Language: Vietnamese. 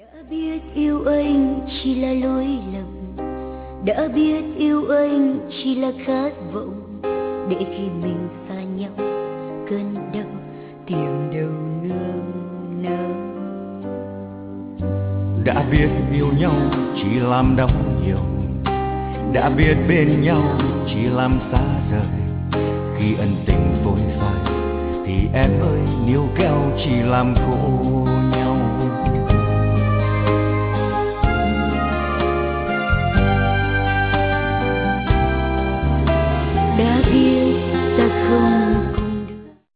Đã biết yêu anh chỉ là lỗi lầm, đã biết yêu anh chỉ là khát vọng, để khi mình xa nhau cơn đau tìm đâu nương náu. Đã biết yêu nhau chỉ làm đau nhiều, đã biết bên nhau chỉ làm xa rời. Khi ân tình phôi phai thì em ơi níu kéo chỉ làm khổ nhau.